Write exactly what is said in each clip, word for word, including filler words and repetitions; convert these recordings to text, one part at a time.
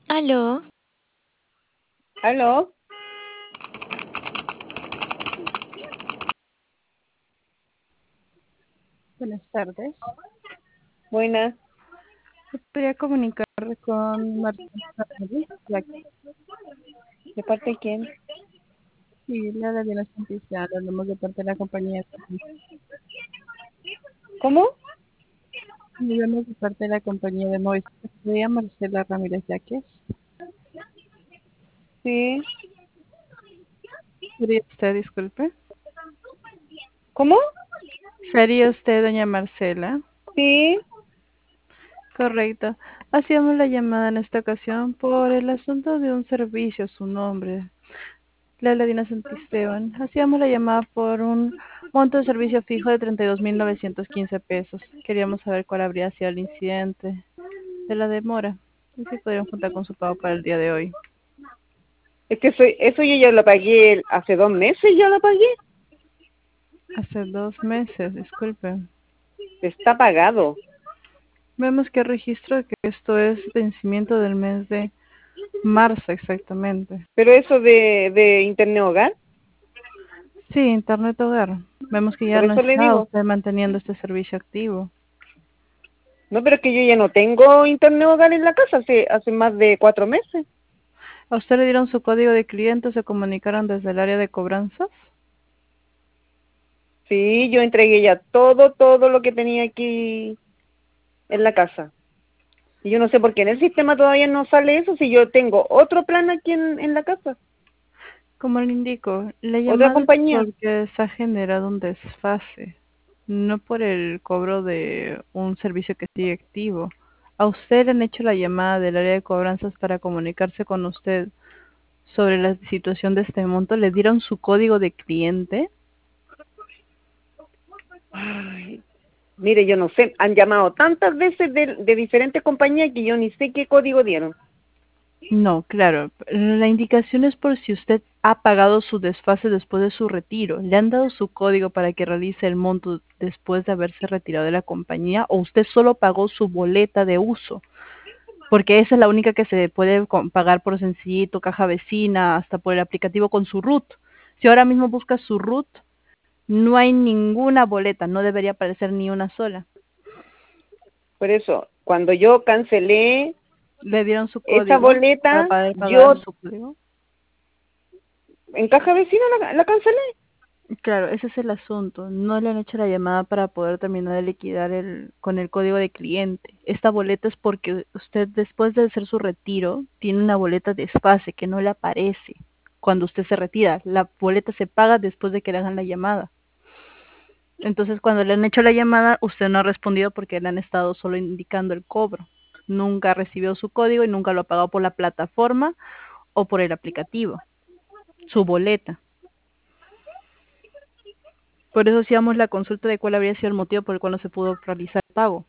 Aló, ¿Aló? Buenas tardes. Buenas. Podría comunicar con Marcela Ramírez, ya que ¿De parte de quién? sí, le da bien la noticia, hablamos de parte de la compañía. ¿Cómo? Hablamos de parte de la compañía de Moisés. Sería Marcela Ramírez Yaques. Sí. ¿Sería usted, disculpe? ¿Cómo? ¿Sería usted doña Marcela? Sí. Correcto. Hacíamos la llamada en esta ocasión por el asunto de un servicio a su nombre. La Ladina Santisteban. Hacíamos la llamada por un monto de servicio fijo de treinta y dos mil novecientos quince pesos. Queríamos saber cuál habría sido el incidente de la demora. Y si podrían juntar con su pago para el día de hoy. Es que soy, eso yo ya lo pagué el- hace dos meses, ya lo pagué. Hace dos meses, disculpe. Está pagado. Vemos que registro que esto es vencimiento del mes de marzo exactamente. Pero eso de, de Internet Hogar, Sí, Internet Hogar. Vemos que ya por no eso le está digo. usted manteniendo este servicio activo. No, pero es que yo ya no tengo Internet Hogar en la casa hace, hace más de cuatro meses. ¿A usted le dieron su código de cliente o se comunicaron desde el área de cobranzas? Sí, yo entregué ya todo, todo lo que tenía aquí en la casa. Y yo no sé por qué en el sistema todavía no sale eso si yo tengo otro plan aquí en, en la casa, Como le indico, la otra llamada es compañía. porque se ha generado un desfase, no por el cobro de un servicio que sigue activo. ¿A usted le han hecho la llamada del área de cobranzas para comunicarse con usted sobre la situación de este monto? ¿Le dieron su código de cliente? Ay, mire, yo no sé, han llamado tantas veces de, de diferentes compañías que yo ni sé qué código dieron. No, claro. La indicación es por si usted ha pagado su desfase después de su retiro. ¿Le han dado su código para que realice el monto después de haberse retirado de la compañía o usted solo pagó su boleta de uso? Porque esa es la única que se puede con- pagar por Sencillito, Caja Vecina, hasta por el aplicativo con su RUT. Si ahora mismo busca su RUT, no hay ninguna boleta, no debería aparecer ni una sola. Por eso, cuando yo cancelé ¿Le dieron su esa código para boleta, poder pagar yo su código? en Caja Vecina la, la cancelé. Claro, ese es el asunto. No le han hecho la llamada para poder terminar de liquidar el, con el código de cliente. Esta boleta es porque usted después de hacer su retiro tiene una boleta de desfase que no le aparece cuando usted se retira. La boleta se paga después de que le hagan la llamada. Entonces, cuando le han hecho la llamada, usted no ha respondido porque le han estado solo indicando el cobro. Nunca recibió su código y nunca lo ha pagado por la plataforma o por el aplicativo, su boleta. Por eso hacíamos la consulta de cuál habría sido el motivo por el cual no se pudo realizar el pago.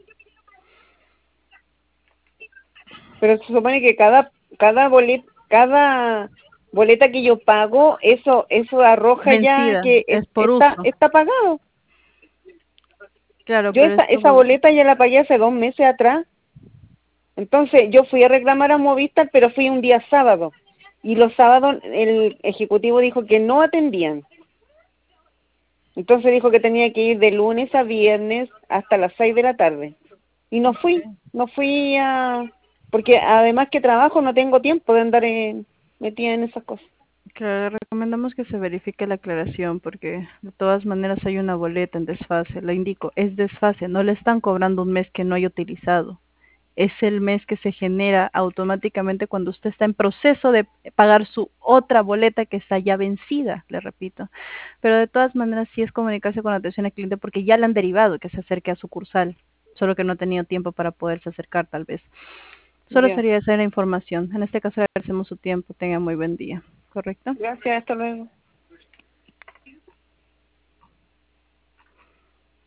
Pero se supone que cada cada boleta, cada boleta que yo pago, eso eso arroja ya Vencida, que es- es por está uso. está pagado. Claro, Yo pero esa esta esa boleta, boleta ya la pagué hace dos meses atrás. Entonces yo fui a reclamar a Movistar, pero fui un día sábado. Y los sábados el ejecutivo dijo que no atendían. Entonces dijo que tenía que ir de lunes a viernes hasta las seis de la tarde. Y no fui, no fui a... Porque además que trabajo no tengo tiempo de andar en- metida en esas cosas. claro, le recomendamos que se verifique la aclaración porque de todas maneras hay una boleta en desfase. Le indico, es desfase, no le están cobrando un mes que no haya utilizado. Es el mes que se genera automáticamente cuando usted está en proceso de pagar su otra boleta que está ya vencida, le repito. Pero de todas maneras sí es comunicarse con atención al cliente porque ya le han derivado que se acerque a sucursal, solo que no ha tenido tiempo para poderse acercar tal vez. Solo Ya. sería esa la información. En este caso agradecemos su tiempo. Tenga muy buen día. ¿Correcto? Gracias, hasta luego.